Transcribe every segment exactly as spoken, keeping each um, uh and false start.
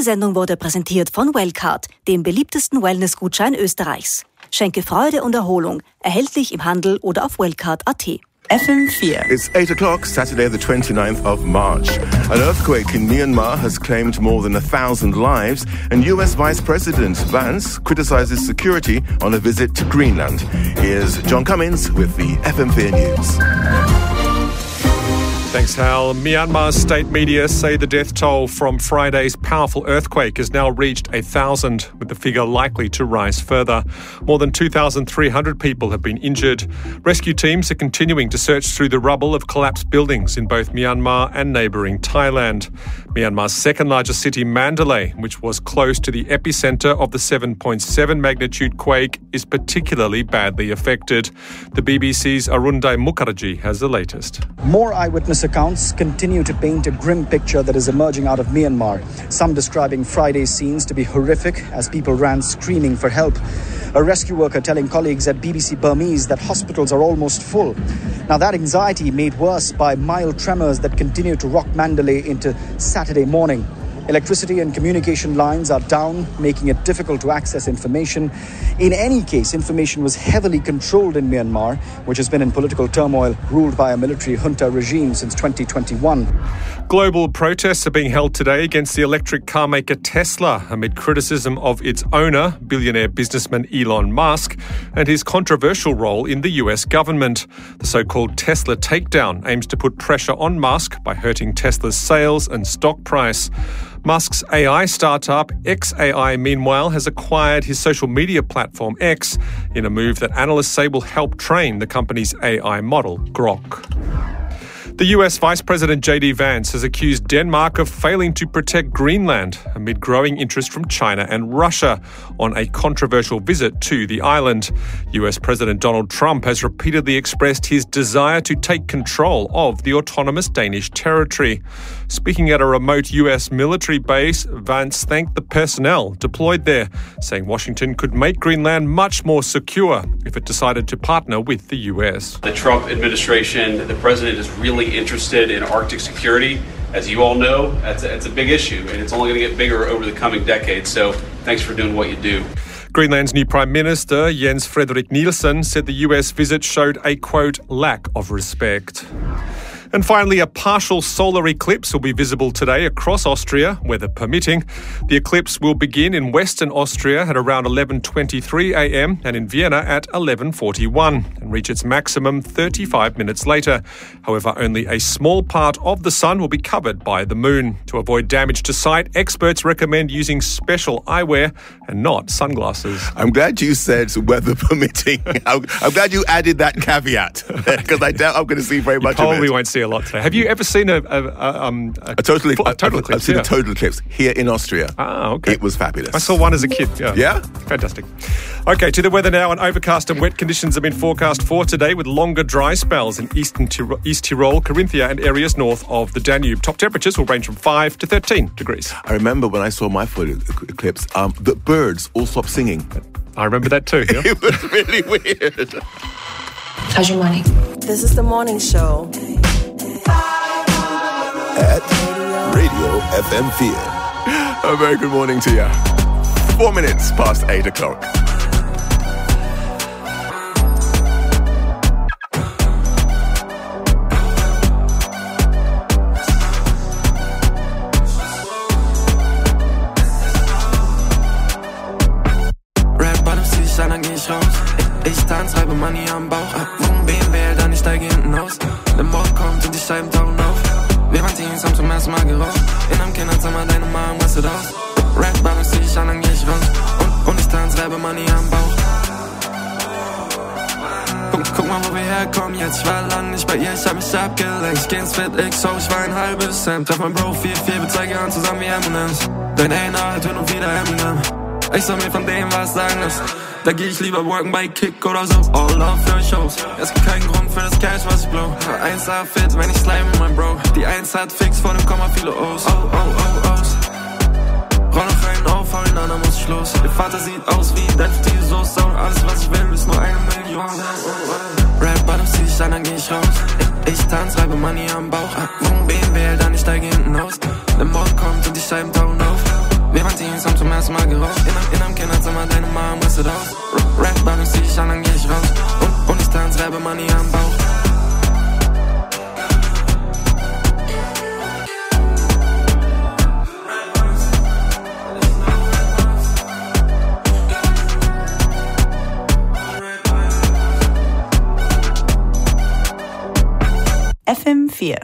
Diese Sendung wurde präsentiert von Wellcard, dem beliebtesten Wellness-Gutschein Österreichs. Schenke Freude und Erholung. Erhältlich im Handel oder auf wellcard punkt at. F M four. It's eight o'clock, Saturday the twenty-ninth of March. An earthquake in Myanmar has claimed more than a thousand lives, and U S Vice President Vance criticizes security on a visit to Greenland. Here's John Cummins with the F M four News. Thanks, Hal. Myanmar's state media say the death toll from Friday's powerful earthquake has now reached a thousand, with the figure likely to rise further. More than two thousand three hundred people have been injured. Rescue teams are continuing to search through the rubble of collapsed buildings in both Myanmar and neighbouring Thailand. Myanmar's second largest city, Mandalay, which was close to the epicentre of the seven point seven magnitude quake, is particularly badly affected. The B B C's Arundai Mukherjee has the latest. More eyewitness accounts continue to paint a grim picture that is emerging out of Myanmar. Some describing Friday's scenes to be horrific as people ran screaming for help. A rescue worker telling colleagues at B B C Burmese that hospitals are almost full. Now that anxiety made worse by mild tremors that continue to rock Mandalay into Saturday morning. Electricity and communication lines are down, making it difficult to access information. In any case, information was heavily controlled in Myanmar, which has been in political turmoil, ruled by a military junta regime since twenty twenty-one. Global protests are being held today against the electric car maker Tesla amid criticism of its owner, billionaire businessman Elon Musk, and his controversial role in the U S government. The so-called Tesla takedown aims to put pressure on Musk by hurting Tesla's sales and stock price. Musk's A I startup X A I, meanwhile, has acquired his social media platform X in a move that analysts say will help train the company's A I model, Grok. The U S Vice President J D Vance has accused Denmark of failing to protect Greenland amid growing interest from China and Russia on a controversial visit to the island. U S President Donald Trump has repeatedly expressed his desire to take control of the autonomous Danish territory. Speaking at a remote U S military base, Vance thanked the personnel deployed there, saying Washington could make Greenland much more secure if it decided to partner with the U S. The Trump administration, the president is really interested in Arctic security. As you all know, that's a, it's a big issue, and it's only going to get bigger over the coming decades. So thanks for doing what you do. Greenland's new Prime Minister, Jens Frederik Nielsen, said the U S visit showed a, quote, lack of respect. And finally, a partial solar eclipse will be visible today across Austria, weather permitting. The eclipse will begin in western Austria at around eleven twenty-three a.m. and in Vienna at eleven forty-one and reach its maximum thirty-five minutes later. However, only a small part of the sun will be covered by the moon. To avoid damage to sight, experts recommend using special eyewear and not sunglasses. I'm glad you said weather permitting. I'm, I'm glad you added that caveat, because I doubt I'm going to see very much you of it. Probably won't see a lot today. Have you ever seen a a, a, um, a, a total, a total I've, eclipse? I've seen yeah. a total eclipse here in Austria. Ah, okay. It was fabulous. I saw one as a kid. Yeah. Yeah? Fantastic. Okay, to the weather now. And overcast and wet conditions have been forecast for today, with longer dry spells in eastern Tyrol, East Tyrol, Carinthia and areas north of the Danube. Top temperatures will range from five to thirteen degrees. I remember when I saw my full eclipse, um, the birds all stopped singing. I remember that too. Yeah? It was really weird. How's your morning? This is the morning show. At Radio F M four. A very good morning to you. Four minutes past eight o'clock. Red Bottom City, dann geh ich raus. Ich, ich tanz, reibe Money am Bauch. Vom B M W, dann ich steige hinten aus. Der Morgen kommt und die Scheiben tauchen auf. Wir waren Teens, haben zum ersten Mal geraucht. In einem Kinderzimmer, deine Mom rastet aus. Red Bottom zieh ich an, dann geh ich raus. Und, und ich tanz, reibe Money am Bauch. Guck, guck mal, wo wir herkommen jetzt. Ich war lang nicht bei ihr, ich hab mich abgelenkt. Ich geh ins Fit X O, ich war ein halbes Cent. Treff mein Bro, vier vier, wir zeigen an zusammen wie M and M's. Dein A und R halt hin und wieder Eminem. Ich soll mir von dem was sagen lassen. Da geh ich lieber worken bei Kick oder so. All love für Shows. Es gibt keinen Grund für das Cash, was ich blow. eins A fit, wenn ich slime mit mein Bro. Die eins hat fix, vor dem Komma viele O's. Oh, oh, oh, O's. Brauch noch einen aufholen, dann muss ich los. Ihr Vater sieht aus wie dein fettige Soße. Alles, was ich will, ist nur eine Million. Red Bottom zieh ich an, dann geh ich raus. Ich, ich tanz, reibe Money am Bauch. Vom B M W, dann ich steige hinten aus. Der Morgen kommt und die Scheiben tauchen auf. Wir erste Mal geraucht. In, in einem Kinderzimmer, deine Mom rastet aus. Rap, Ballon, zieh ich an, dann geh ich raus. Und, und ich tanz, Rebbe, Money am Bauch. F M vier.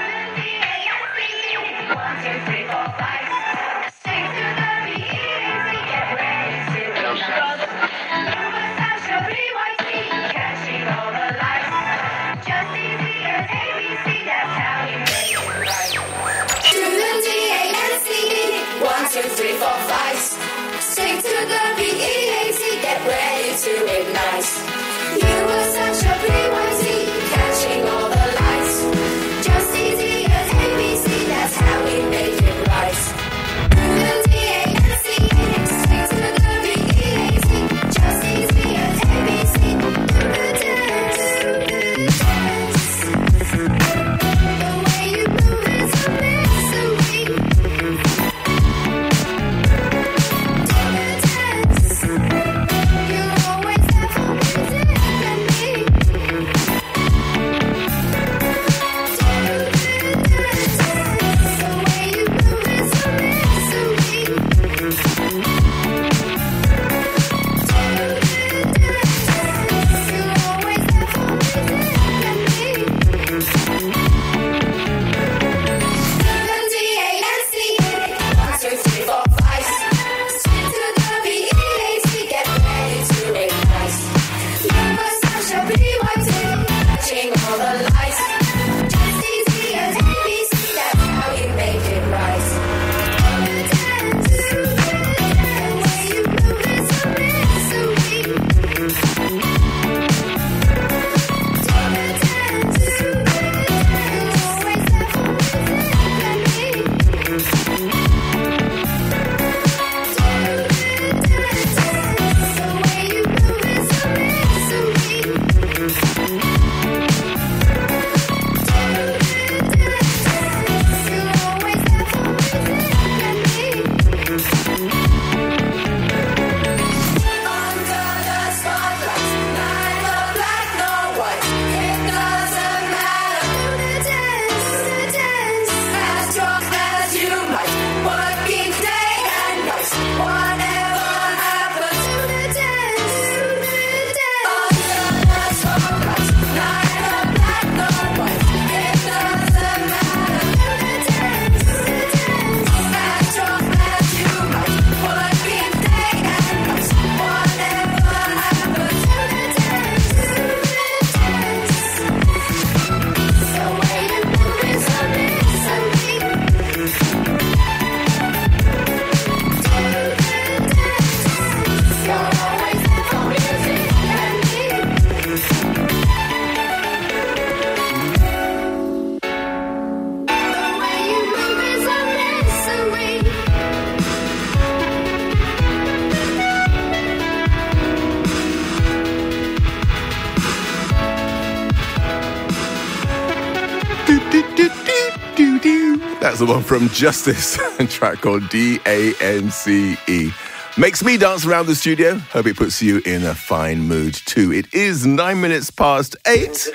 That's the one from Justice, a track called D A N C E. Makes me dance around the studio. Hope it puts you in a fine mood too. It is nine minutes past eight.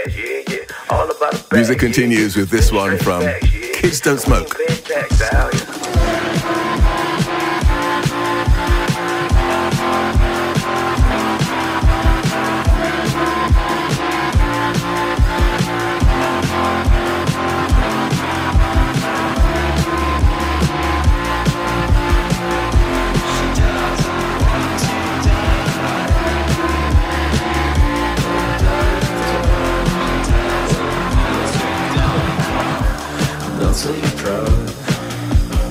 Music continues with this one from Kids Don't Smoke. Till you drug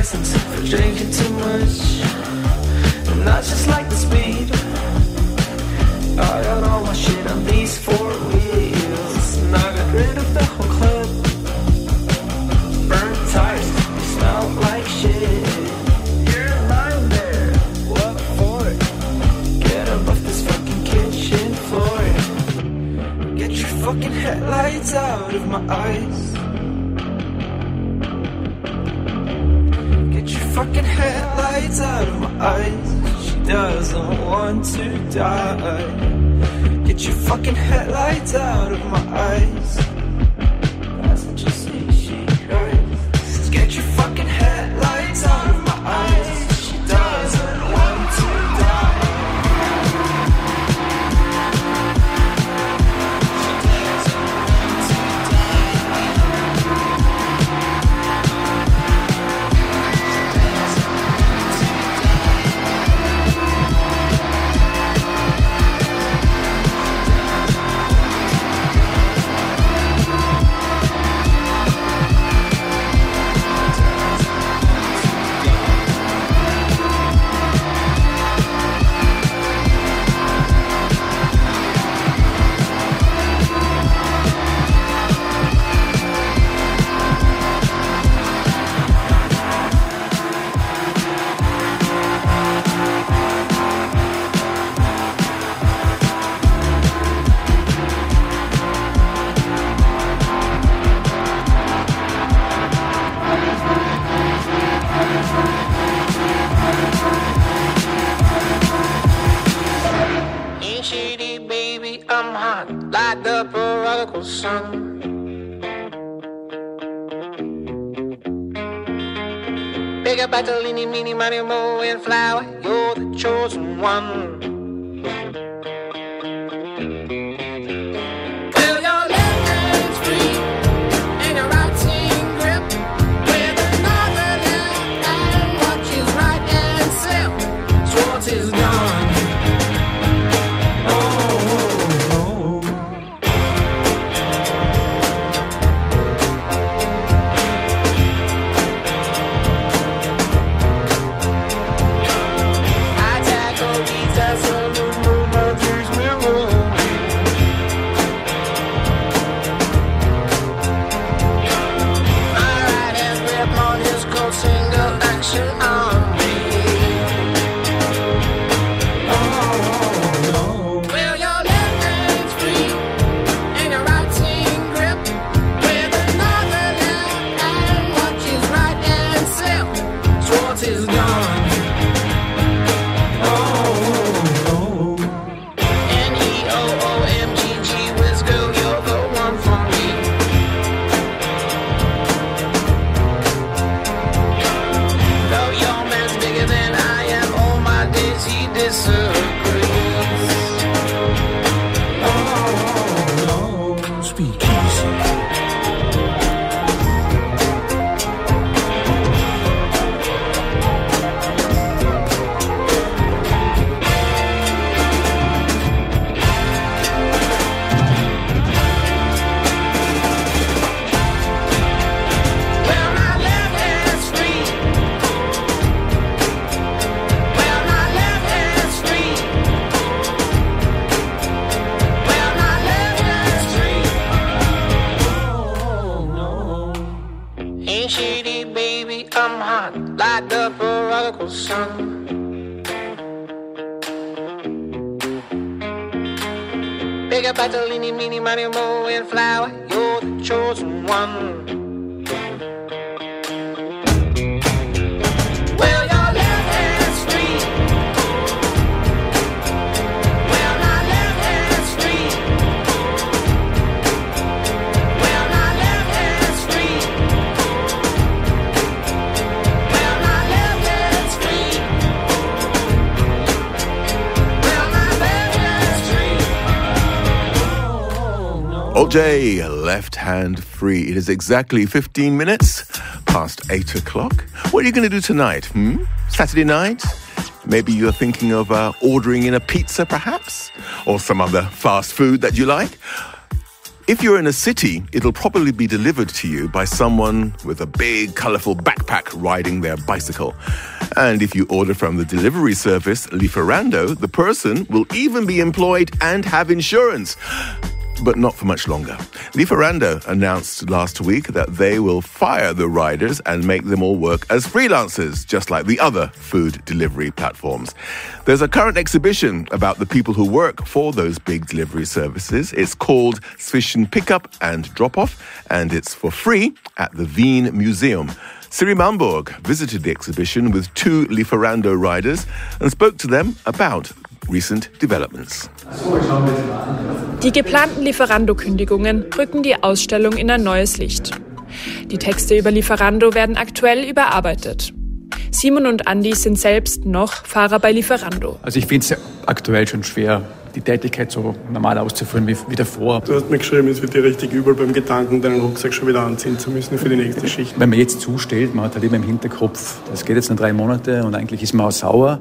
lessons for drinking too much. And I just like the speed. I got all my shit on these four wheels, and I got rid of the whole club. Burnt tires, they smell like shit. You're lying there, what for? Get up off this fucking kitchen floor. Get your fucking headlights out of my eyes. Get your fucking headlights out of my eyes. She doesn't want to die. Get your fucking headlights out of my eyes. That's what you see, she cries. Get your fucking headlights out of my eyes. She doesn't want to die. Sun. Big up Bartolini, Mini, Mario, Mo, and Flower. You're the chosen one. Will your left hand's free and your right hand grip with another left hand watches right and slip. Schwartz is gone. Big up Bartolini, Mini, Mario, Mo, and Flower. You're the chosen one. O J, Left Hand Free. It is exactly fifteen minutes past eight o'clock. What are you going to do tonight? Hmm? Saturday night? Maybe you're thinking of uh, ordering in a pizza, perhaps? Or some other fast food that you like? If you're in a city, it'll probably be delivered to you by someone with a big, colourful backpack riding their bicycle. And if you order from the delivery service Lieferando, the person will even be employed and have insurance. But not for much longer. Lieferando announced last week that they will fire the riders and make them all work as freelancers, just like the other food delivery platforms. There's a current exhibition about the people who work for those big delivery services. It's called Zwischen Pickup and Drop-Off, and it's for free at the Wien Museum. Siri Malmborg visited the exhibition with two Lieferando riders and spoke to them about recent developments. Die geplanten Lieferando-Kündigungen rücken die Ausstellung in ein neues Licht. Die Texte über Lieferando werden aktuell überarbeitet. Simon und Andi sind selbst noch Fahrer bei Lieferando. Also ich finde es aktuell schon schwer, die Tätigkeit so normal auszuführen wie, wie davor. Du hast mir geschrieben, es wird dir richtig übel beim Gedanken, deinen Rucksack schon wieder anziehen zu müssen für die nächste Schicht. Wenn man jetzt zustellt, man hat halt immer im Hinterkopf, das geht jetzt noch drei Monate und eigentlich ist man auch sauer.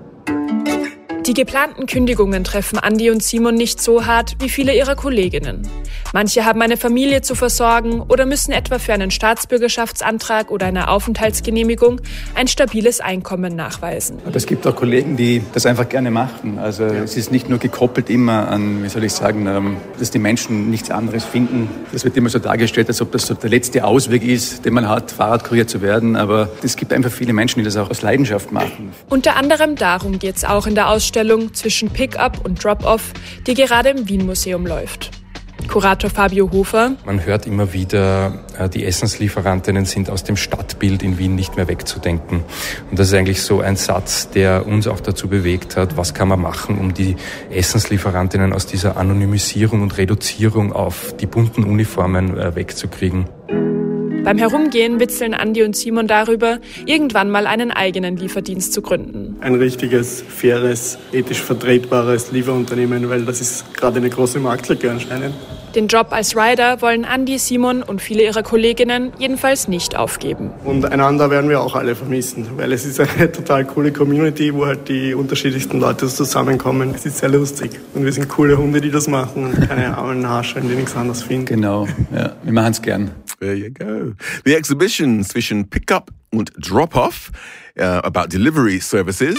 Die geplanten Kündigungen treffen Andi und Simon nicht so hart wie viele ihrer Kolleginnen. Manche haben eine Familie zu versorgen oder müssen etwa für einen Staatsbürgerschaftsantrag oder eine Aufenthaltsgenehmigung ein stabiles Einkommen nachweisen. Aber es gibt auch Kollegen, die das einfach gerne machen. Also ja. Es ist nicht nur gekoppelt immer an, wie soll ich sagen, dass die Menschen nichts anderes finden. Das wird immer so dargestellt, als ob das so der letzte Ausweg ist, den man hat, Fahrradkurier zu werden. Aber es gibt einfach viele Menschen, die das auch aus Leidenschaft machen. Unter anderem darum geht es auch in der Ausstellung Zwischen Pick-up und Drop-off, die gerade im Wien-Museum läuft. Kurator Fabio Hofer. Man hört immer wieder, die Essenslieferantinnen sind aus dem Stadtbild in Wien nicht mehr wegzudenken. Und das ist eigentlich so ein Satz, der uns auch dazu bewegt hat, was kann man machen, um die Essenslieferantinnen aus dieser Anonymisierung und Reduzierung auf die bunten Uniformen wegzukriegen. Beim Herumgehen witzeln Andi und Simon darüber, irgendwann mal einen eigenen Lieferdienst zu gründen. Ein richtiges, faires, ethisch vertretbares Lieferunternehmen, weil das ist gerade eine große Marktlücke anscheinend. Den Job als Rider wollen Andi, Simon und viele ihrer Kolleginnen jedenfalls nicht aufgeben. Und einander werden wir auch alle vermissen, weil es ist eine total coole Community, wo halt die unterschiedlichsten Leute zusammenkommen. Es ist sehr lustig und wir sind coole Hunde, die das machen und keine armen Haarschweine, die nichts anderes finden. Genau, ja, wir machen es gern. There you go. The exhibition Zwischen Pickup und Drop-Off uh, about delivery services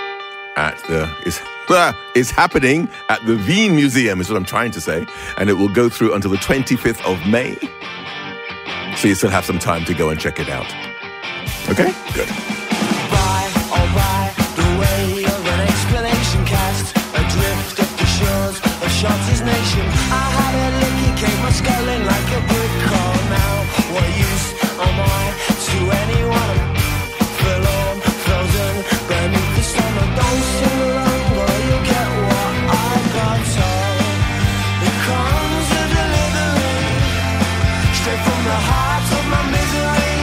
at the is uh, is happening at the Wien Museum is what I'm trying to say, and it will go through until the twenty-fifth of May. So you still have some time to go and check it out. Okay, good. By, oh by, the way of an explanation cast adrift up the shores of Shotty's nation. I had a lick, he came my sculling like a brick call. Now, what use am I to anyone? Forlorn, frozen, beneath the sun. I don't sing along, but you get what I got told. It comes a delivery, straight from the heart of my misery.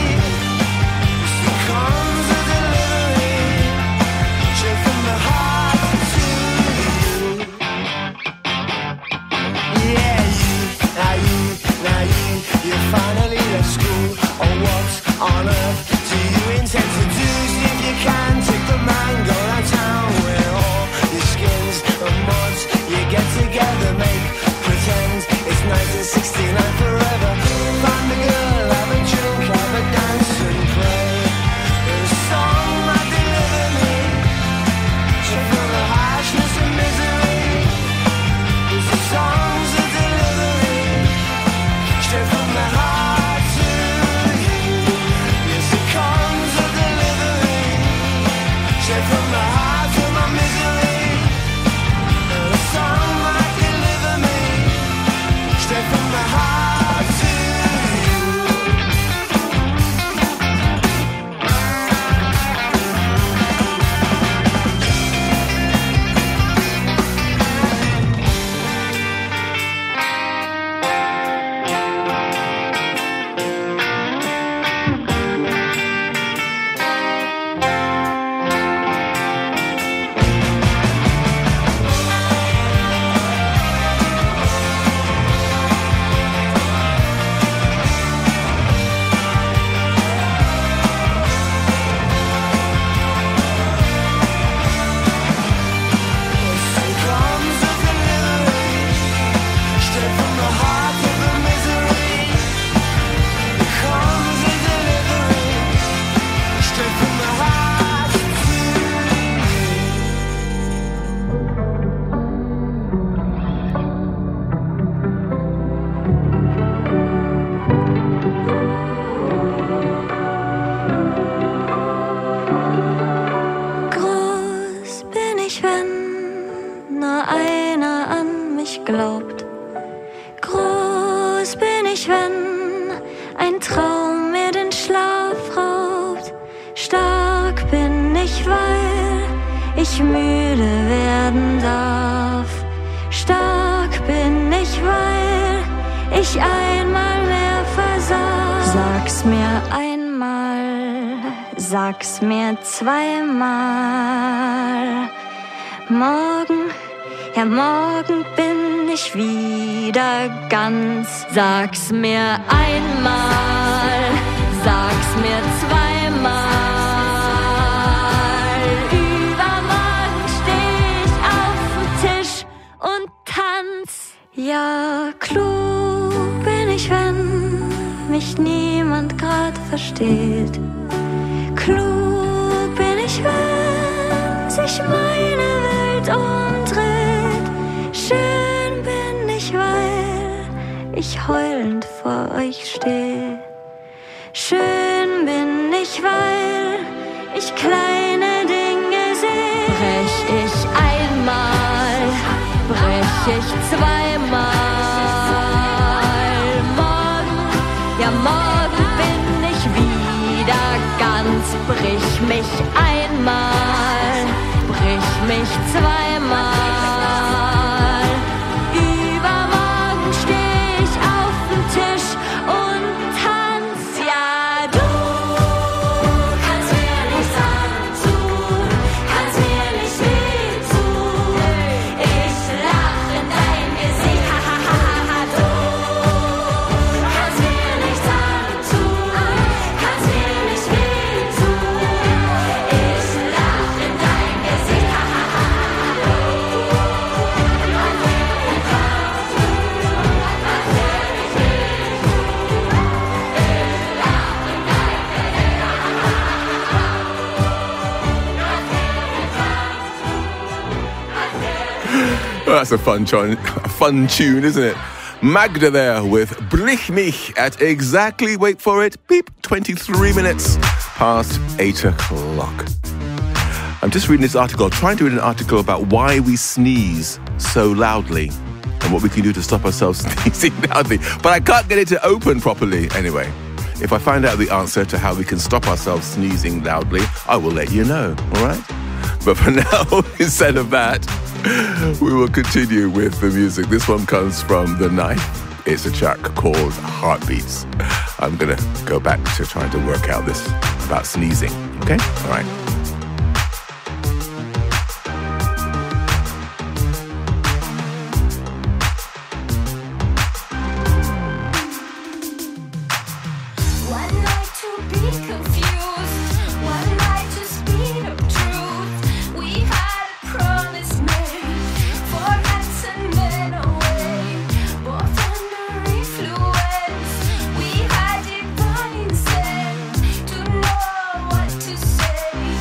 It comes a delivery, straight from the heart to you. Yeah, you, now you. ich müde werden darf. Stark bin ich, weil ich einmal mehr versah. Sag's mir einmal, sag's mir zweimal. Morgen, ja morgen bin ich wieder ganz. Sag's mir einmal, sag's mir zweimal. Übermorgen steh ich auf dem Tisch und tanz. Ja, klug bin ich, wenn mich niemand grad versteht. Klug bin ich, wenn sich meine Welt umdreht. Schön bin ich, weil ich heulend vor euch steh. Schön bin ich, weil ich kleine Dinge seh. Brech ich einmal, brech ich zweimal. Morgen, ja morgen bin ich wieder ganz. Brich mich einmal, brich mich zweimal. Übermorgen steh ich auf dem Tisch und tanz. Ja, du kannst mir nichts antun, kannst mir nicht wehtun. Ich lach in dein Gesicht, ha ha ha ha. Du kannst mir nichts antun, kannst mir nicht wehtun. Ich lach in dein Gesicht, ha ha ha ha. Well, that's a fun tune, a fun tune, isn't it? Magda there with Brich mich at exactly, wait for it, beep, twenty-three minutes past eight o'clock. I'm just reading this article, trying to read an article about why we sneeze so loudly and what we can do to stop ourselves sneezing loudly. But I can't get it to open properly. Anyway, if I find out the answer to how we can stop ourselves sneezing loudly, I will let you know, all right? But for now, instead of that, we will continue with the music. This one comes from The Knife. It's a track called Heartbeats. I'm going to go back to trying to work out this about sneezing. Okay? All right. One night to be confused, one night to speed of truth. We had a promise made for us and then away. Both under influence, we had it by instead to know what to say.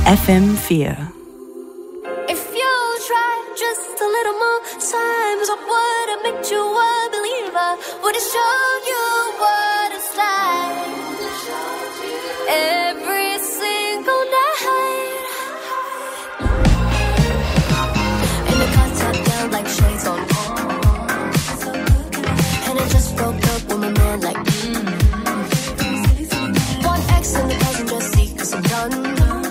F M vier. If you try just a little more times, I would have made you a believer. Would have showed you what it's like. Every single night. In the car top down like shades on. And I just broke up with my man like mm. One X in the passenger seat cause I'm done.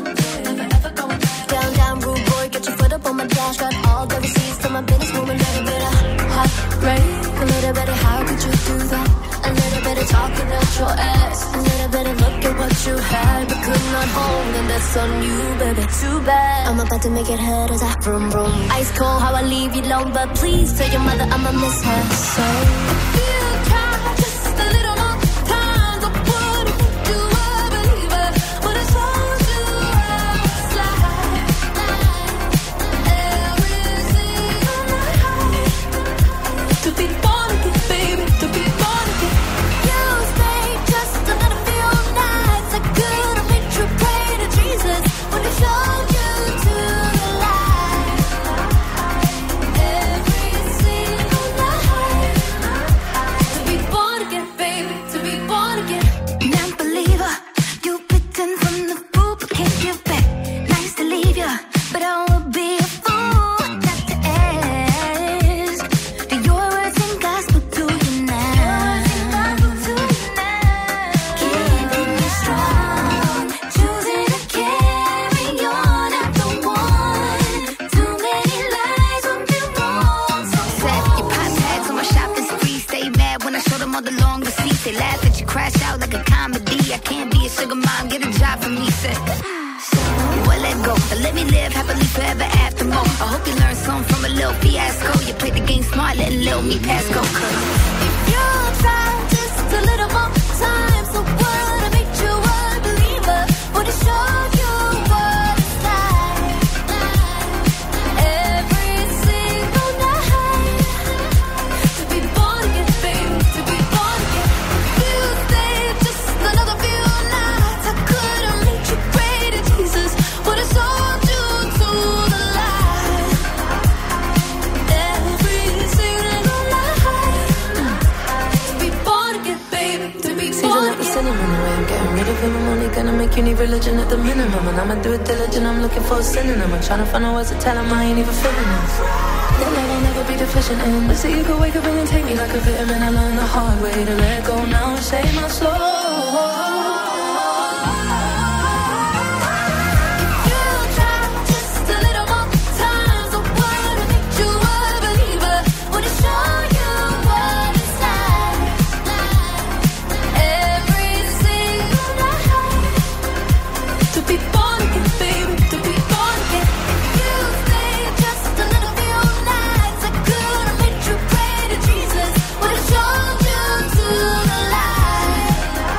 On my dash, got all the receipts to my business woman. Little bit of heartbreak, a little bit of how could you do that? A little bit of talking out your ass, a little bit of look at what you had but could not hold, and that's on you, baby. Too bad. I'm about to make it hurt as I vroom vroom. Ice cold, how I leave you alone, but please tell your mother I'ma miss her. So if you try just a little more time, I wouldn't make you a believer. But it's all you slide. To be born again, baby, to be born again. You stayed just a little few nights. I could have made you pray to Jesus when he showed you to the light. Every single night. To be born again, baby, to be born again. Non-believer, you bitten from the fruit but can't give back. Nice to leave ya, but I would be a fool not to ask. Do your words and gospel to you now? Keeping you strong, choosing to carry on after one. Too many lies won't be wrong. So Set your pop tags on my shopping spree. Stay mad when I show them all the long receipts. They laugh at you, crash out like a comedy. I can't be a sugar mom, get a job for me. Said, well, let go. Let me live happily forever after more. I hope you learn something from a little fiasco. You played the game smart, letting little me pass go. Cause if you try just a little more time, so would have made you a believer. Would have showed you what it's like. Every single night. To be born again, baby, to be born again. You stayed just another few nights. I could have made you pray to Jesus. Would have sold you to the light. Every single night. To be born again, baby, to be Season born like the again. cinnamon away. I'm getting rid of him. I'm only gonna make you need religion at the minimum. And I'ma do it diligent. I'm looking for a synonym. I'm trying to find out ways to tell him I ain't even feeling this. That love I'll never be deficient in. But see, you could wake up and take me like a vitamin. I learned the hard way to let go now and save my soul. You try just a little more time, so would have made you a believer. Would have shown you what it's like. Every single night. To be born again, baby, to be born again. You stayed just a little few nights. I could have made you pray to Jesus. Would have shown you to the light.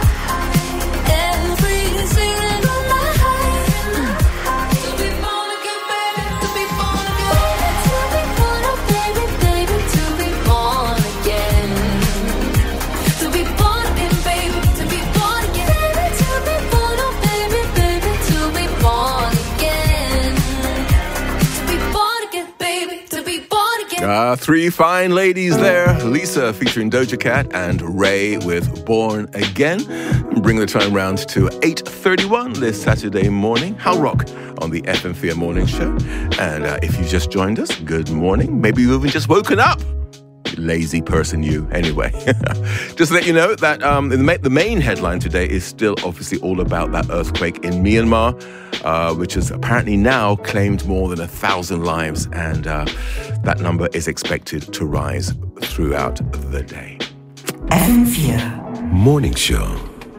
Every single night. To be born again, baby, to be born again. To be born, oh baby, baby, to be born again. To be born again, baby, to be born again. Baby, to be born, oh baby, baby, to be born again. To be born again, baby, to be born again. Ah, three fine ladies there. Lisa featuring Doja Cat and Ray with Born Again. Bring the time round to eight thirty-one this Saturday morning. How Rock on the F M vier Morning Show. And uh, if you just joined us, good morning. Maybe you've even just woken up. Lazy person you. Anyway, just to let you know that um, the, ma- the main headline today is still obviously all about that earthquake in Myanmar, uh, which has apparently now claimed more than a thousand lives, and uh, that number is expected to rise throughout the day. F M vier. Morning Show.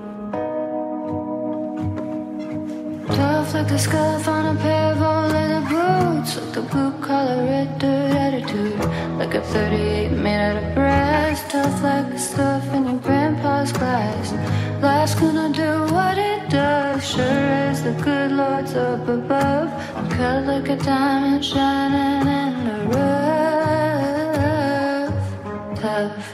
Tough like the scuff on a pair of old leather boots, like the blue collar red dirt attitude, like a thirty-eight made out of brass. Tough like the stuff in your grandpa's glass. Glass gonna do what it does, sure as the good Lord's up above. I'm cut like a diamond shining in the rough. Tough.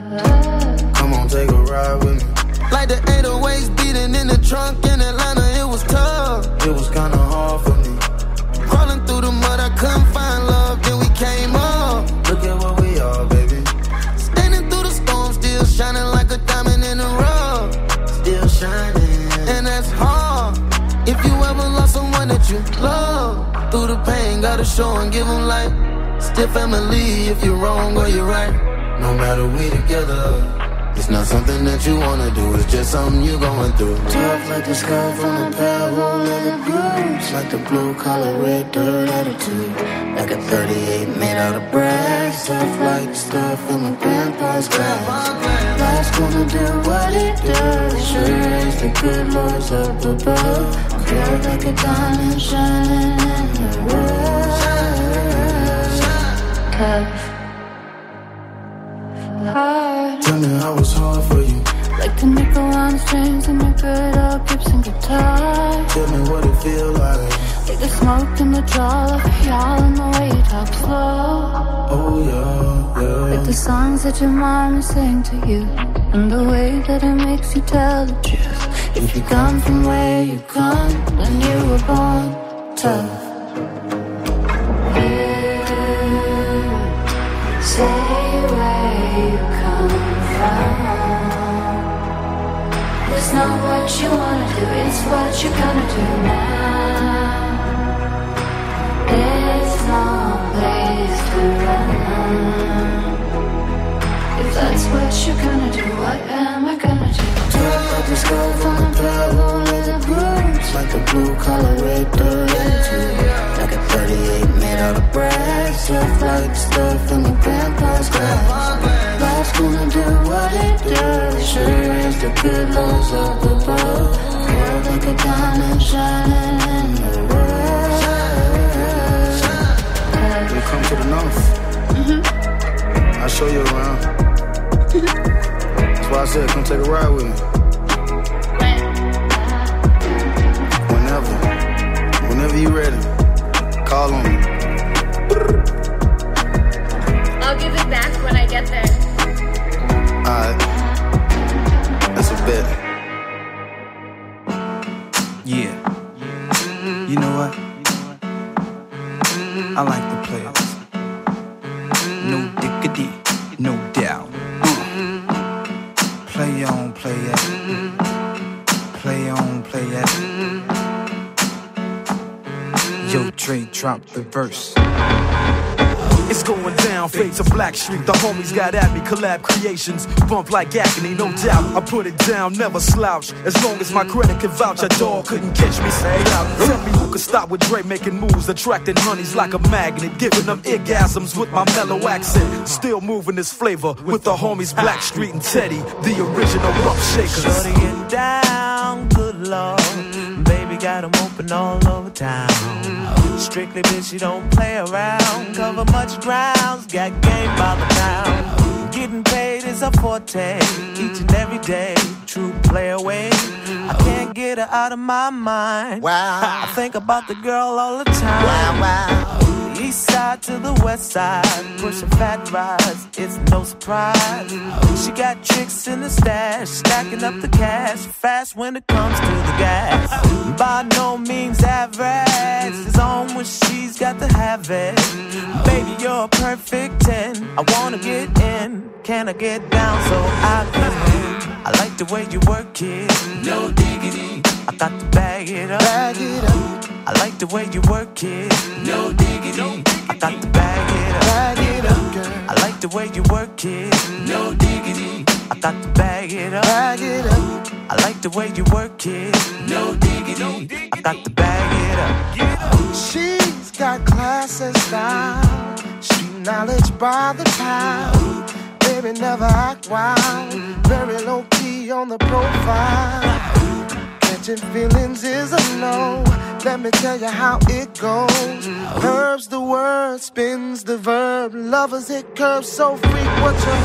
Come on, take a ride with me. Like the eight oh eights beating in the trunk in Atlanta, it was tough, it was kinda hard for me. Crawling through the mud, I couldn't find love, then we came up. Look at what we are, baby. Standing through the storm, still shining like a diamond in the rough. Still shining, and that's hard. If you ever lost someone that you love, through the pain, gotta show and give them light. Still family if you're wrong or you're right. No matter we together, it's not something that you wanna do, it's just something you're going through. Tough like the sky from a pair of old leather boots, like the blue collar red dirt attitude, like a thirty-eight made out of brass. Tough like the stuff from my grandpa's glass. Life's gonna do what it does, sure as the good Lord's up above. Clear like a diamond shining in the rough. Tough. Hard. Tell me how it's hard for you. Like the nickel on strings in your good old Gibson guitar. Tell me what it feel like. Like the smoke in the jaw of y'all and the way you talk slow. Oh yeah, yeah. Like the songs that your mama sang to you, and the way that it makes you tell the truth. If you come from where you come, then you were born tough. Say where you come from. It's not what you wanna do, it's what you're gonna do now. There's no place to run. If that's what you're gonna do, what am I gonna do? Tough like the skull from a pair of old leather boots, like the blue collar red dirt attitude, like a thirty-eight made out of brass. Tough like the stuff from my grandpa's glass. Life's gonna do what it does, sure as the good Lord's up above. Feel like a diamond shining in the rough. When you come to the north, mm-hmm. I'll show you around. That's why I said come take a ride with me. Whenever, whenever you ready, call on me. I'll give it back when I get there. Alright, that's a bet. Yeah. You know what? I like the players. No diggity, no doubt. Play on, play it. Play on, play it. Yo, Dre, drop the verse. It's going down, fade to Black Street. The homies got at me, collab creations. Bump like agony, no doubt. I put it down, never slouch. As long as my credit can vouch, a dog couldn't catch me. Say out. Tell me who could stop with Dre making moves, attracting honeys like a magnet, giving them orgasms with my mellow accent. Still moving this flavor with the homies Black Street and Teddy, the original rough shakers. Shutting it down, good lord. Baby got them open all over town. Strictly bitch, you don't play around. Cover much grounds, got game by the pound. Getting paid is a forte, each and every day. True play away. I can't get her out of my mind. Wow. I think about the girl all the time. Wow, wow. East side to the west side, pushing fat rides, it's no surprise. She got tricks in the stash, stacking up the cash, fast when it comes to the gas. By no means average, it's on when she's got to have it. Baby, you're a perfect ten, I wanna get in. Can I get down so I can win? I like the way you work it, no diggity. I got to bag it up, bag it up. I like the way you work it, no diggity. I got to bag it up, bag it up, girl. I like the way you work it, no diggity. I got to bag it up, bag it up. I like the way you work it, no diggity. I got to bag it up. She's got class and style, street knowledge by the pound. Baby, never act wild, very low key on the profile. Catching feelings is a no. Let me tell you how it goes. Curves the word, spins the verb. Lovers it curves so freak what you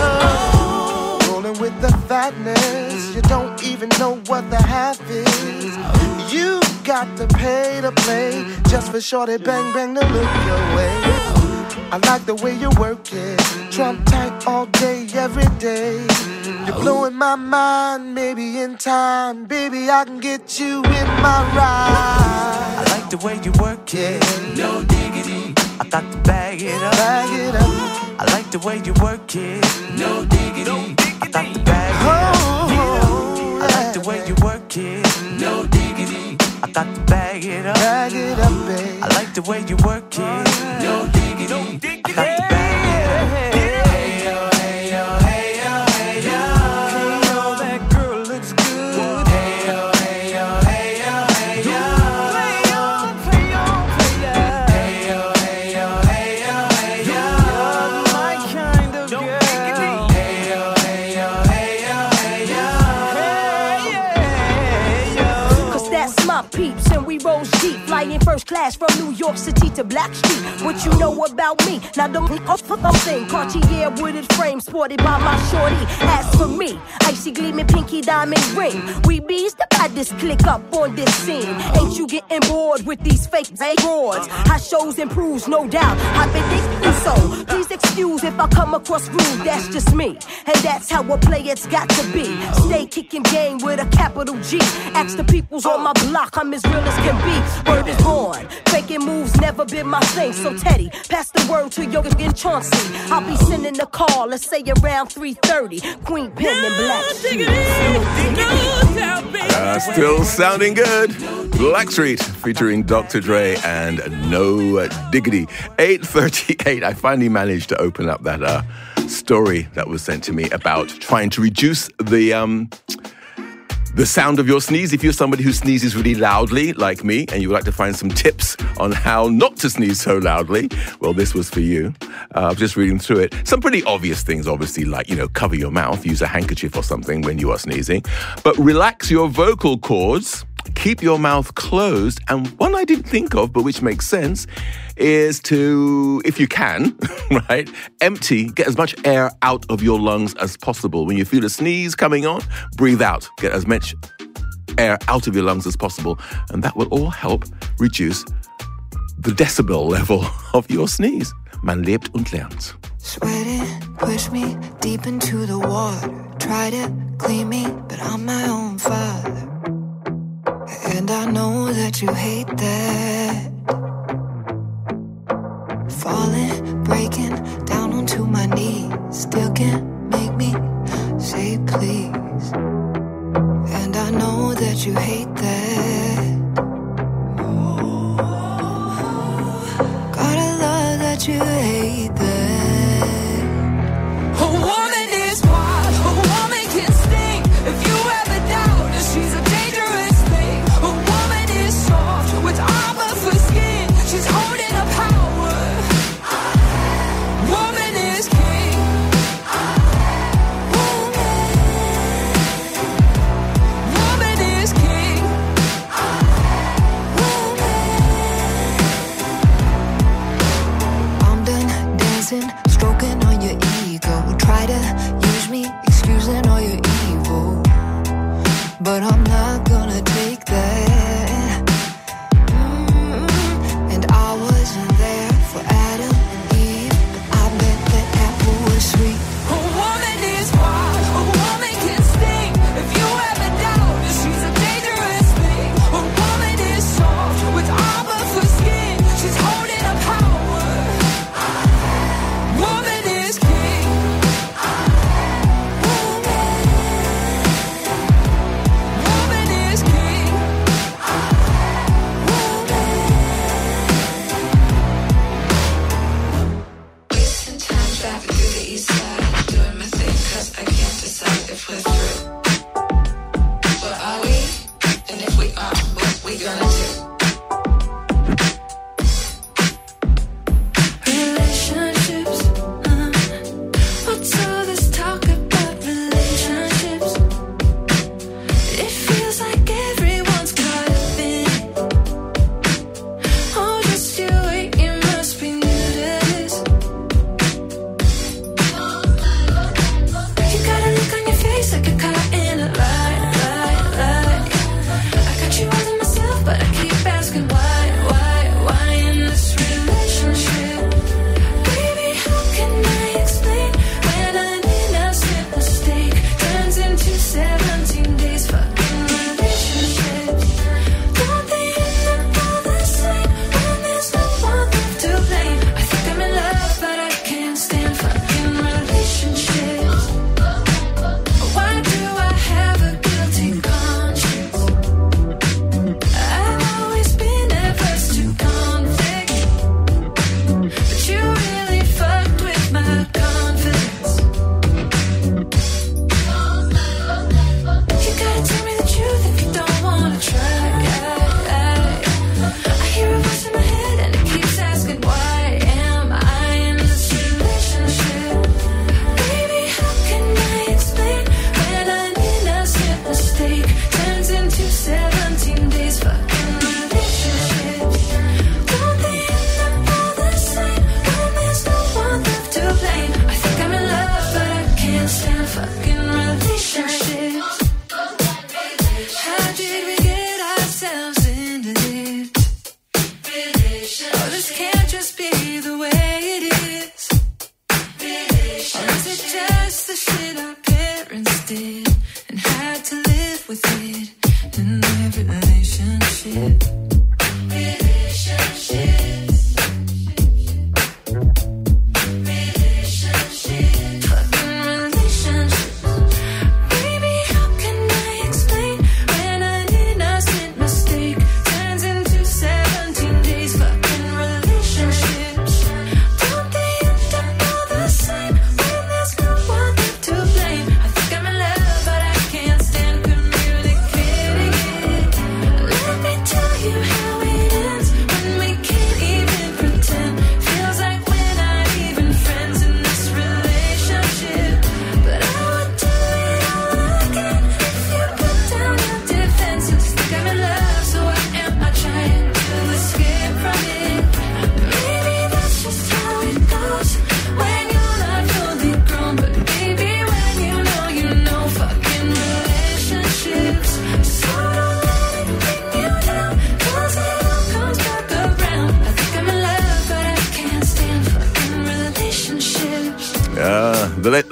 heard. Rolling with the fatness, you don't even know what the half is. You got to pay to play just for shorty bang bang to look your way. I like the way you work it. Trump tight all day, every day. You're blowing my mind, maybe in time. Baby, I can get you in my ride. I like the way you work it. No diggity. I got to bag it up. Bag it up. I like the way you work it. No diggity. I got to bag it up. I like the way you work it. No diggity. I got to bag it up. Bag it up, babe. I like the way you work it. No diggity. I got to bag it up. Hey yo, hey yo, hey yo, hey yo. Hey yo, that girl looks good. Hey yo, hey yo, hey yo, hey yo. Play on, play on, play on. Hey yo, hey yo, hey yo, hey yo. You're my kind of girl. Hey yo, hey yo, hey yo, hey yo. Hey yo. Cause that's my peeps and we roll deep. Flying first class from New York City to Blackstreet. What you know about me? Now the thing Cartier wooded frame sported by my shorty. As for me, icy gleaming pinky diamond ring. We bees the baddest click up on this scene. Ain't you getting bored with these fake broads? How shows improves, no doubt. I've been thinking so. Please excuse if I come across rude. That's just me, and that's how a player's got to be. Stay kicking game with a capital G. Ask the peoples on my block, I'm as real as can be. Word is born. Faking moves never been my thing. So Teddy, pass the word to Yoga and Chauncey. I'll be sending the call, let's say around three thirty. Queen Pen and Black Sheep. Uh, still sounding good. Blackstreet featuring Doctor Dre and No Diggity. eight thirty-eight. I finally managed to open up that uh, story that was sent to me about trying to reduce the um, the sound of your sneeze. If you're somebody who sneezes really loudly, like me, and you would like to find some tips on how not to sneeze so loudly, well, this was for you. Uh, I was just reading through it. Some pretty obvious things, obviously, like, you know, cover your mouth, use a handkerchief or something when you are sneezing. But relax your vocal cords, keep your mouth closed. And one I didn't think of, but which makes sense, is to, if you can, right, empty, get as much air out of your lungs as possible. When you feel a sneeze coming on, breathe out. Get as much air out of your lungs as possible. And that will all help reduce the decibel level of your sneeze. Man lebt und lernt. Sweating, push me deep into the water. Try to clean me, but I'm my own father. And I know that you hate that. Falling, breaking down onto my knees. Still can't make me say please. And I know that you hate that. Gotta love that you hate that. A woman is wild, a woman can sting. If you ever doubt that she's a dangerous thing. A woman is soft with armor for skin. She's holding a power. Woman is king. Woman is king. I'm done dancing, stroking on your ego. Try to use me, excusing all your evil. But I'm not gonna take that. Mm, and I wasn't there for Adam and Eve, but I bet that apple was sweet. A woman is wild, a woman can sting. If you ever doubt that she's a dangerous thing. A woman is soft with armor for skin. She's holding a power. Woman is king. Woman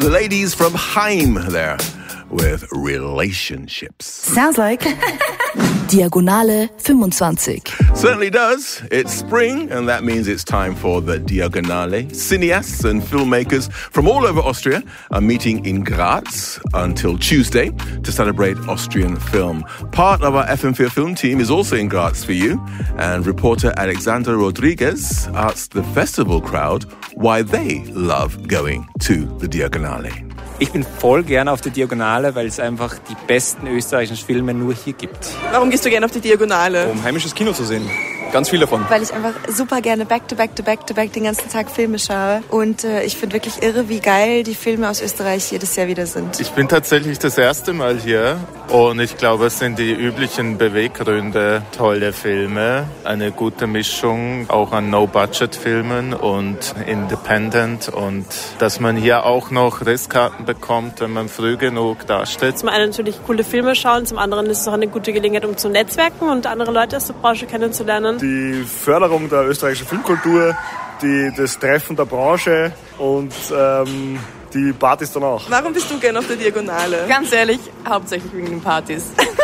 the ladies from Haim there with Relationships. Sounds like Diagonale fünfundzwanzig. Certainly does. It's spring, and that means it's time for the Diagonale. Cineasts and filmmakers from all over Austria are meeting in Graz until Tuesday to celebrate Austrian film. Part of our F M four film team is also in Graz for you, and reporter Alexandra Rodriguez asked the festival crowd why they love going to the Diagonale. Ich bin voll gerne auf der Diagonale, weil es einfach die besten österreichischen Filme nur hier gibt. Warum gehst du gerne auf die Diagonale? Um heimisches Kino zu sehen. Ganz viel davon. Weil ich einfach super gerne back to back to back to back den ganzen Tag Filme schaue. Und äh, ich finde wirklich irre, wie geil die Filme aus Österreich jedes Jahr wieder sind. Ich bin tatsächlich das erste Mal hier und ich glaube, es sind die üblichen Beweggründe. Tolle Filme, eine gute Mischung auch an No-Budget-Filmen und Independent und dass man hier auch noch Restkarten bekommt, wenn man früh genug dasteht. Zum einen natürlich coole Filme schauen, zum anderen ist es auch eine gute Gelegenheit, um zu netzwerken und andere Leute aus der Branche kennenzulernen. Die Förderung der österreichischen Filmkultur, die, das Treffen der Branche und ähm, die Partys danach. Warum bist du gerne auf der Diagonale? Ganz ehrlich, hauptsächlich wegen den Partys.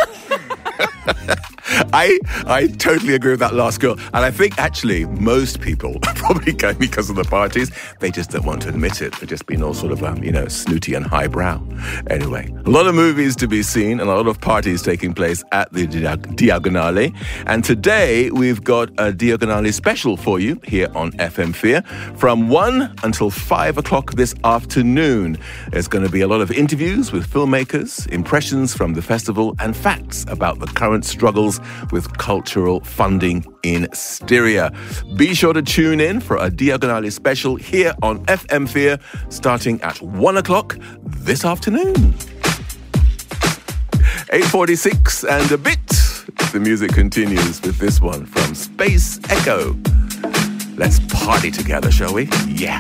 I I totally agree with that last girl. And I think actually most people are probably going because of the parties. They just don't want to admit it. They've just been all sort of, um, you know, snooty and highbrow. Anyway, a lot of movies to be seen and a lot of parties taking place at the Diagonale. And today we've got a Diagonale special for you here on F M four from one until five o'clock this afternoon. There's going to be a lot of interviews with filmmakers, impressions from the festival and facts about the current struggles with cultural funding in Styria. Be sure to tune in for a Diagonale special here on F M four starting at one o'clock this afternoon. eight forty-six and a bit. The music continues with this one from Space Echo. Let's party together, shall we? Yeah.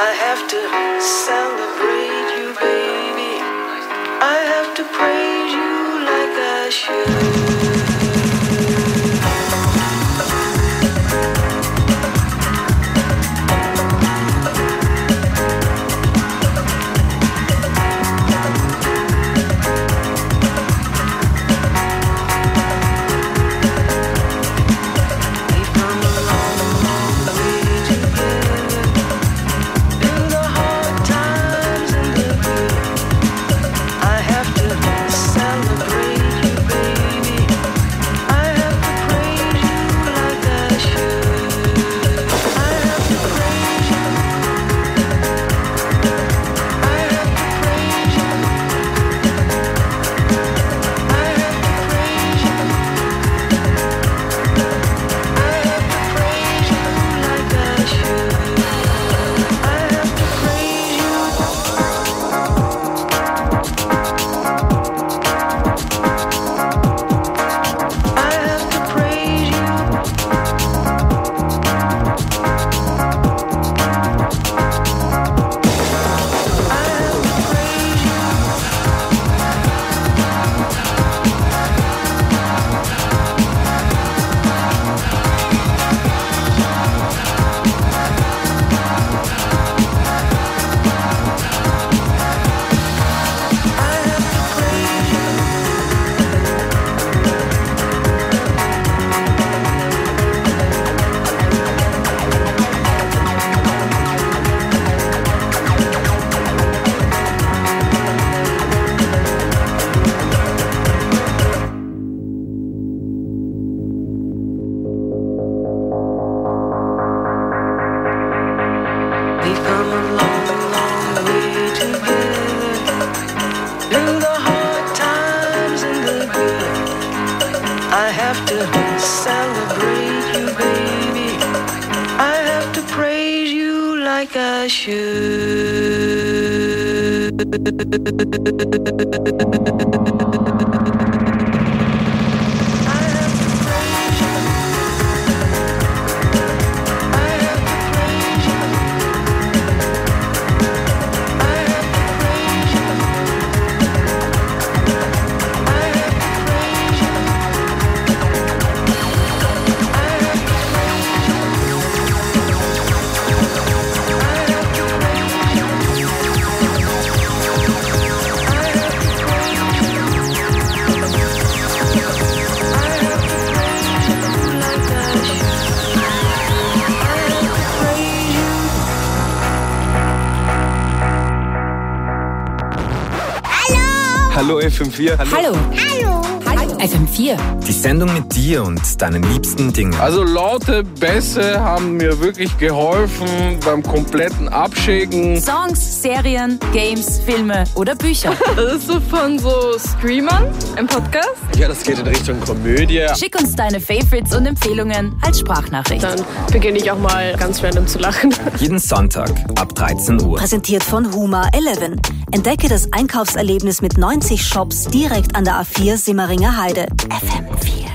I have to celebrate you, baby. I have to praise you like I should. Hallo F M vier. Hallo. Hallo. Hallo. Hallo. F M vier. Die Sendung mit dir und deinen liebsten Dingen. Also laute Bässe haben mir wirklich geholfen beim kompletten Abschicken. Songs, Serien, Games, Filme oder Bücher. Das ist so von so Streamern im Podcast. Ja, das geht in Richtung Komödie. Schick uns deine Favorites und Empfehlungen als Sprachnachricht. Dann beginne ich auch mal ganz random zu lachen. Jeden Sonntag ab dreizehn Uhr. Präsentiert von Huma elf. Entdecke das Einkaufserlebnis mit neunzig Shops direkt an der A vier Simmeringer Heide. F M vier.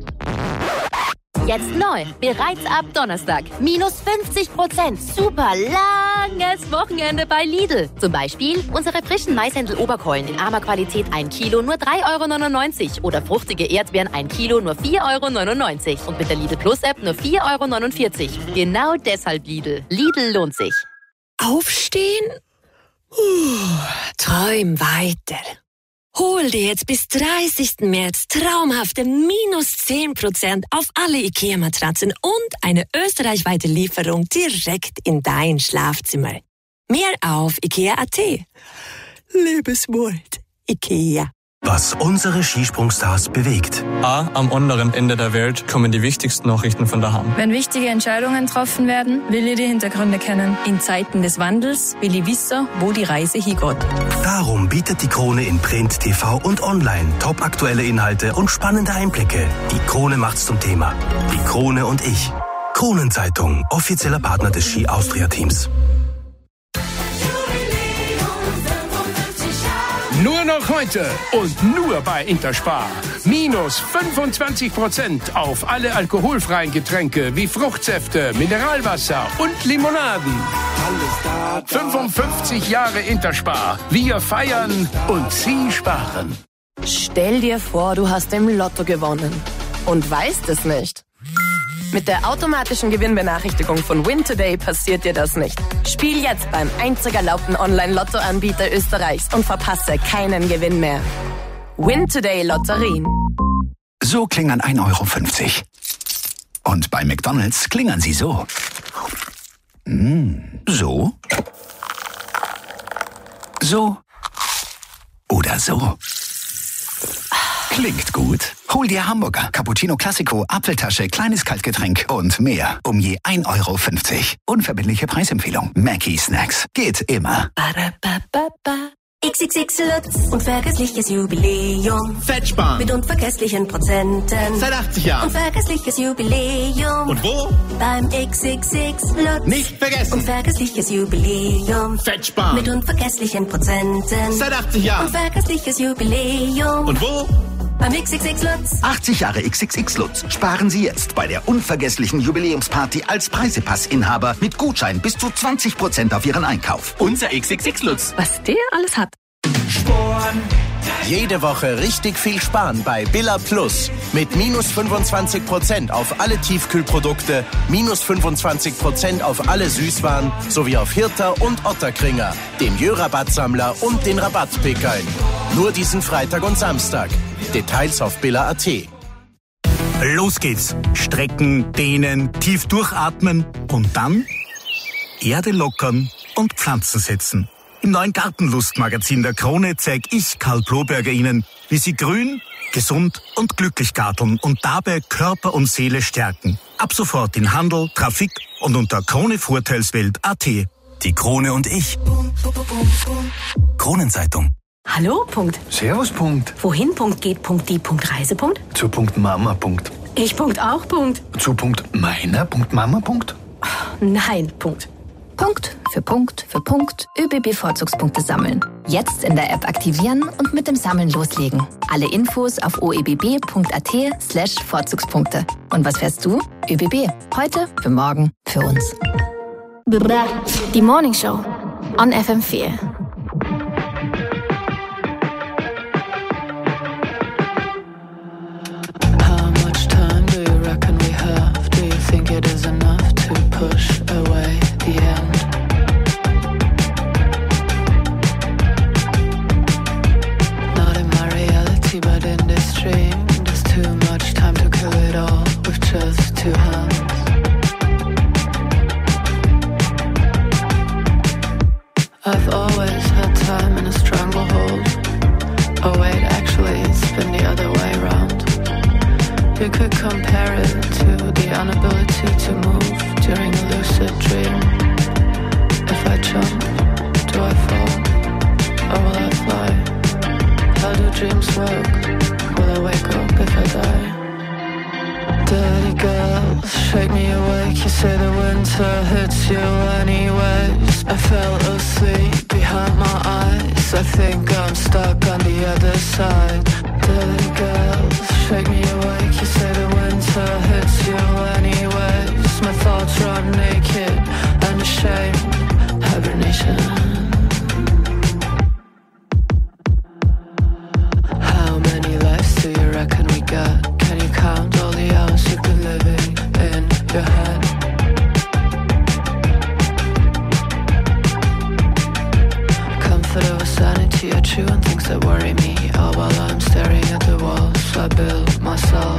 Jetzt neu, bereits ab Donnerstag. Minus fünfzig Prozent. Super langes Wochenende bei Lidl. Zum Beispiel unsere frischen Maishändel-Oberkeulen in armer Qualität ein Kilo nur drei Euro neunundneunzig oder fruchtige Erdbeeren ein Kilo nur vier Euro neunundneunzig und mit der Lidl Plus App nur vier Euro neunundvierzig. Genau deshalb Lidl. Lidl lohnt sich. Aufstehen? Uh, träum weiter. Hol dir jetzt bis dreißigsten März traumhafte minus zehn Prozent auf alle IKEA-Matratzen und eine österreichweite Lieferung direkt in dein Schlafzimmer. Mehr auf ikea punkt at. Liebes Wort, IKEA. Was unsere Skisprungstars bewegt. A. Am anderen Ende der Welt kommen die wichtigsten Nachrichten von daheim. Wenn wichtige Entscheidungen getroffen werden, will ich die Hintergründe kennen. In Zeiten des Wandels will ich wissen, wo die Reise hingeht. Darum bietet die Krone in Print, T V und Online topaktuelle Inhalte und spannende Einblicke. Die Krone macht's zum Thema. Die Krone und ich. Kronenzeitung, offizieller Partner des Ski Austria Teams. Nur noch heute und nur bei Interspar. Minus fünfundzwanzig Prozent auf alle alkoholfreien Getränke wie Fruchtsäfte, Mineralwasser und Limonaden. fünfundfünfzig Jahre Interspar. Wir feiern und Sie sparen. Stell dir vor, du hast im Lotto gewonnen und weißt es nicht. Mit der automatischen Gewinnbenachrichtigung von Win Today passiert dir das nicht. Spiel jetzt beim einzig erlaubten Online-Lotto-Anbieter Österreichs und verpasse keinen Gewinn mehr. Win Today Lotterien. So klingen ein Euro fünfzig. Und bei McDonald's klingen sie so. Mm, so. So. Oder so. Klingt gut. Hol dir Hamburger, Cappuccino Classico, Apfeltasche, kleines Kaltgetränk und mehr um je ein Euro fünfzig. Unverbindliche Preisempfehlung. Mackie Snacks. Geht immer. X X X Lutz, unvergessliches Jubiläum. Fettsparen. Mit unvergesslichen Prozenten. Seit achtzig Jahren. Unvergessliches Jubiläum. Und wo? Beim X X X Lutz. Nicht vergessen. Unvergessliches Jubiläum. Fettsparen. Mit unvergesslichen Prozenten. Seit achtzig Jahren. Unvergessliches Jubiläum. Und wo? Beim X X X Lutz. achtzig Jahre X X X Lutz. Sparen Sie jetzt bei der unvergesslichen Jubiläumsparty als Preisepassinhaber mit Gutschein bis zu zwanzig Prozent auf Ihren Einkauf. Unser X X X Lutz. Was der alles hat. Sparen. Jede Woche richtig viel sparen bei Billa Plus. Mit minus fünfundzwanzig Prozent auf alle Tiefkühlprodukte, minus fünfundzwanzig Prozent auf alle Süßwaren sowie auf Hirter und Otterkringer, dem Jö-Rabattsammler und den Rabattpickeln. Nur diesen Freitag und Samstag. Details auf billa punkt at. Los geht's. Strecken, dehnen, tief durchatmen und dann Erde lockern und Pflanzen setzen. Im neuen Gartenlustmagazin der Krone zeige ich, Karl Bloberger, Ihnen, wie Sie grün, gesund und glücklich garteln und dabei Körper und Seele stärken. Ab sofort in Handel, Trafik und unter kronevorteilswelt punkt at. Die Krone und ich. Kronenzeitung. Hallo, Punkt. Servus, Punkt. Wohin, Punkt, geht, Punkt, die, Punkt, Reise, Punkt? Zu Punkt Mama, Punkt. Ich, Punkt, auch, Punkt. Zu Punkt meiner, Punkt Mama, Punkt. Nein, Punkt. Punkt für Punkt für Punkt ÖBB-Vorzugspunkte sammeln. Jetzt in der App aktivieren und mit dem Sammeln loslegen. Alle Infos auf oebb.at slash Vorzugspunkte. Und was fährst du? ÖBB. Heute, für morgen, für uns. Die Morning Show on F M vier. How much time do you reckon we have? Do you think it is enough to push away the end? Not in my reality, but in this dream. There's too much time to kill it all with just two hands. I've always had time in a stranglehold. Oh wait, actually it's been the other way around. You could compare it to the inability to move during a lucid dream. If I jump, do I fall? Or will I fly? How do dreams work? Will I wake up if I die? Dirty girls, shake me awake. You say the winter hits you anyways. I fell asleep behind my eyes. I think I'm stuck on the other side. Dirty girls, shake me awake. You say the winter hits you anyways. My thoughts run naked and ashamed. Hibernation. How many lives do you reckon we got? Can you count all the hours you've been living in your head? Comfort over sanity are true and things that worry me. All while I'm staring at the walls I built myself.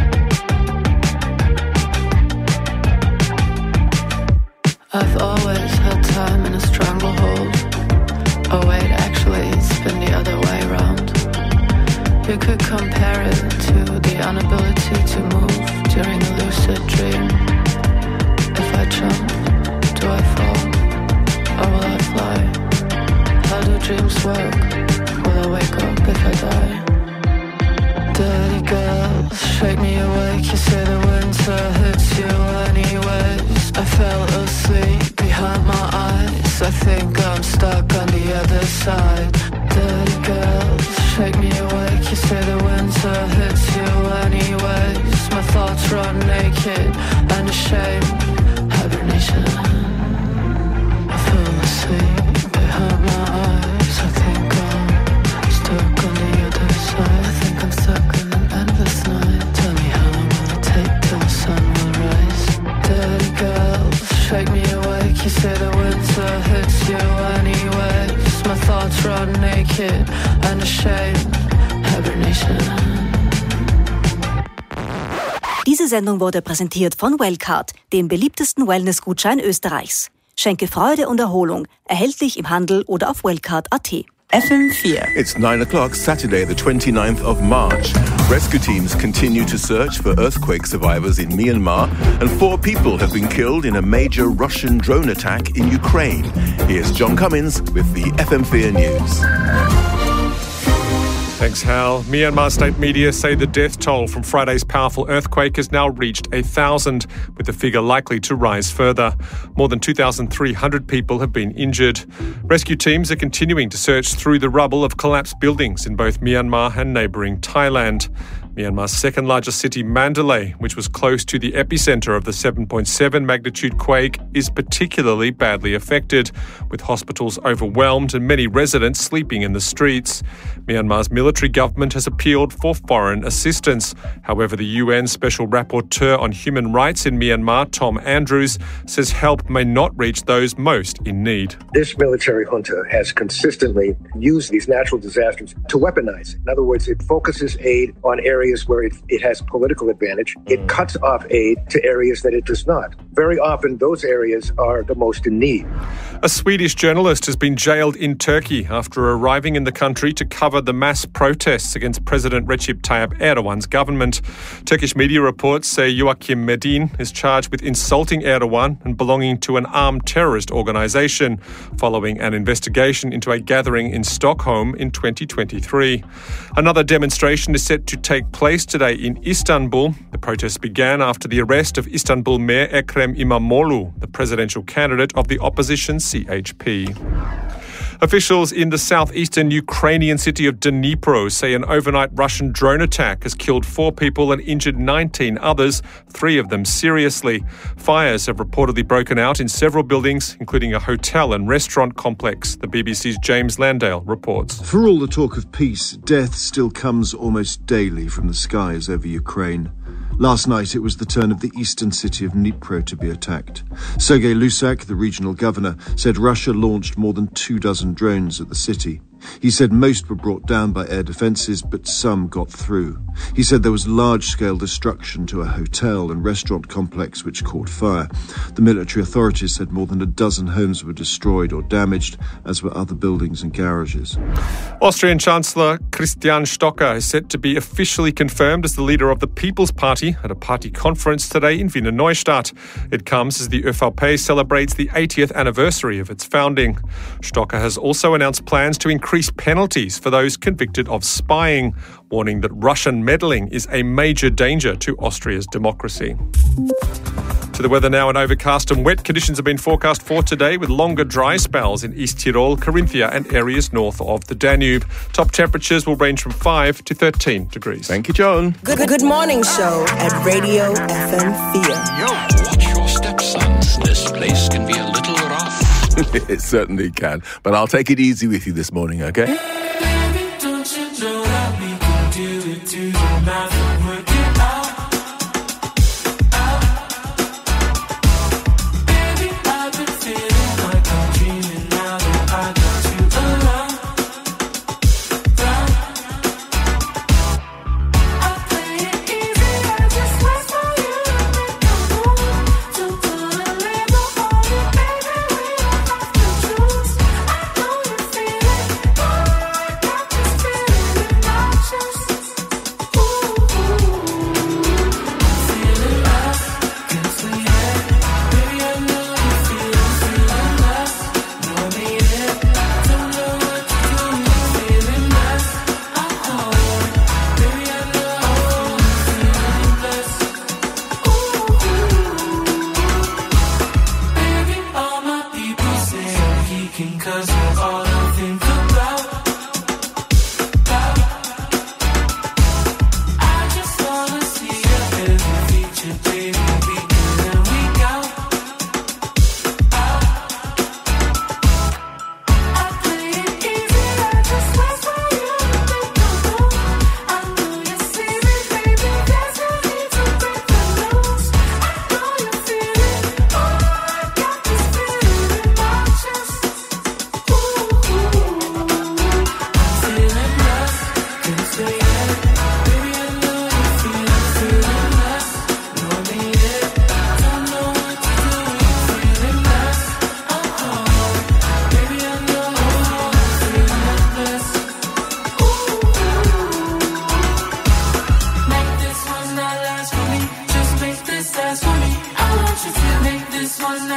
I've always had time in a stranglehold. Oh wait, actually it's been the other way around. You could compare it to the inability to move during a lucid dream. If I jump, do I fall? Or will I fly? How do dreams work? Will I wake up if I die? Dirty girls, shake me awake. You say the winter hits you anyways. I fell asleep behind my eyes. I think I'm stuck on the other side. Dirty girls. naked and ashamed. Hibernation. I fell asleep behind my eyes. I think I'm stuck on the other side. I think I'm stuck in an endless night. Tell me how long will it take till the sun will rise? Dirty girls, shake me awake. You say the winter hits you anyways. My thoughts run naked and ashamed. Hibernation. Diese Sendung wurde präsentiert von Wellcard, dem beliebtesten Wellness-Gutschein Österreichs. Schenke Freude und Erholung. Erhältlich im Handel oder auf wellcard punkt at. F M four. It's nine o'clock, Saturday, the twenty-ninth of March. Rescue teams continue to search for earthquake survivors in Myanmar, and four people have been killed in a major Russian drone attack in Ukraine. Here's John Cummins with the F M four News. Thanks, Hal. Myanmar state media say the death toll from Friday's powerful earthquake has now reached a thousand, with the figure likely to rise further. More than two thousand three hundred people have been injured. Rescue teams are continuing to search through the rubble of collapsed buildings in both Myanmar and neighbouring Thailand. Myanmar's second largest city, Mandalay, which was close to the epicenter of the seven point seven magnitude quake, is particularly badly affected, with hospitals overwhelmed and many residents sleeping in the streets. Myanmar's military government has appealed for foreign assistance. However, the U N Special Rapporteur on Human Rights in Myanmar, Tom Andrews, says help may not reach those most in need. This military junta has consistently used these natural disasters to weaponize. In other words, it focuses aid on areas where it, it has political advantage. It cuts off aid to areas that it does not. Very often, those areas are the most in need. A Swedish journalist has been jailed in Turkey after arriving in the country to cover the mass protests against President Recep Tayyip Erdogan's government. Turkish media reports say Joachim Medin is charged with insulting Erdogan and belonging to an armed terrorist organisation, following an investigation into a gathering in Stockholm in twenty twenty-three. Another demonstration is set to take place today in Istanbul. The protests began after the arrest of Istanbul Mayor Ekrem İmamoğlu, the presidential candidate of the opposition C H P. Officials in the southeastern Ukrainian city of Dnipro say an overnight Russian drone attack has killed four people and injured nineteen others, three of them seriously. Fires have reportedly broken out in several buildings, including a hotel and restaurant complex, the B B C's James Landale reports. For all the talk of peace, death still comes almost daily from the skies over Ukraine. Last night, it was the turn of the eastern city of Dnipro to be attacked. Sergei Lusak, the regional governor, said Russia launched more than two dozen drones at the city. He said most were brought down by air defences, but some got through. He said there was large-scale destruction to a hotel and restaurant complex which caught fire. The military authorities said more than a dozen homes were destroyed or damaged, as were other buildings and garages. Austrian Chancellor Christian Stocker is set to be officially confirmed as the leader of the People's Party at a party conference today in Wiener Neustadt. It comes as the ÖVP celebrates the eightieth anniversary of its founding. Stocker has also announced plans to increase penalties for those convicted of spying, warning that Russian meddling is a major danger to Austria's democracy. To the weather now, and overcast and wet conditions have been forecast for today, with longer dry spells in East Tyrol, Carinthia and areas north of the Danube. Top temperatures will range from five to thirteen degrees. Thank you, John. Good, good morning show at Radio F M four. Yo, watch your stepsons. This place can be a little rough. It certainly can. But I'll take it easy with you this morning, okay? Baby, don't you know that we can do it, do the math and work it out, out. Baby, I've been feeling like I'm dreaming now that I got you around, round. I play it easy, I just wait for you to make a move, to put a label on it, baby, we don't have to choose. I know you feel it, boy.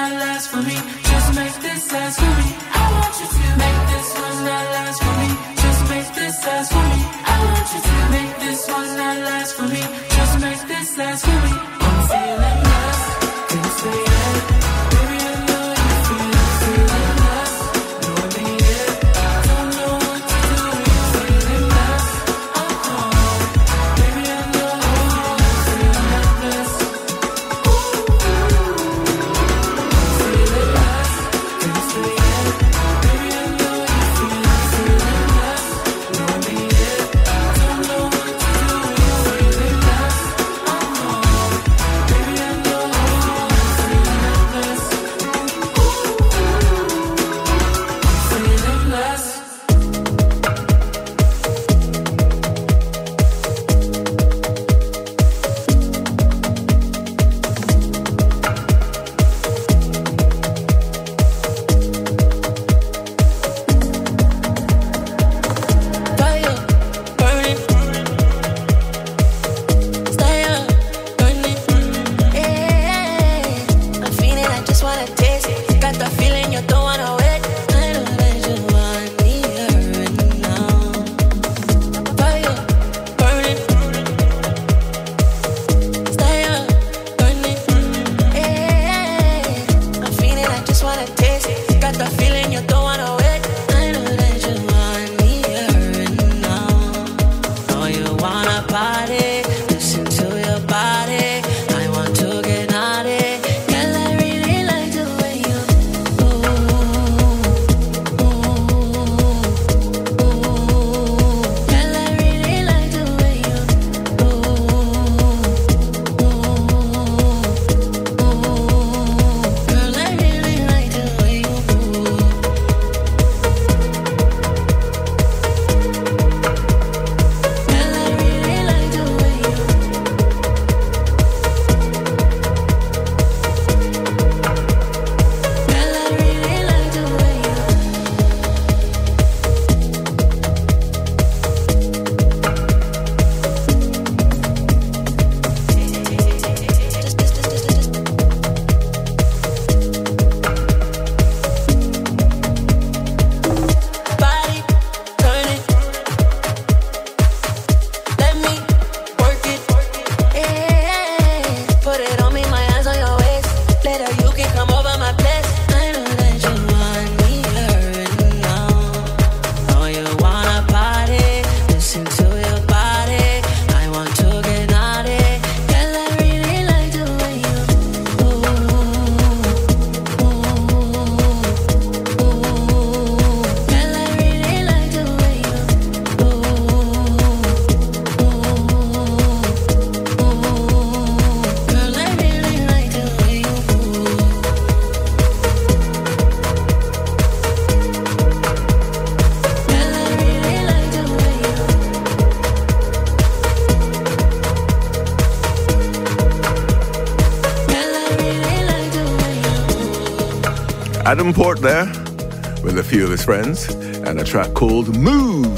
not last for me. Just make this last for me. I want you to make this one not last for me. Just make this last for me. I want you to make this one not last for me. Just make this last for me. I'm feeling lost, can't say it. Baby, I know you feel it. Feeling lost, know I mean it. Don't know what to do. You're feeling lost, oh oh. Baby, I know you're feeling helpless. Adam Port there with a few of his friends and a track called Move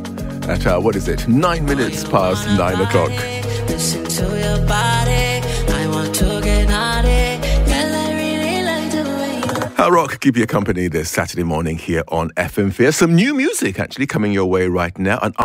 at, uh, what is it, nine minutes past nine o'clock. Listen to your body, I want to get naughty. Girl, I really like the way you Hal Rock keep you company this Saturday morning here on F M Fair. Some new music actually coming your way right now. And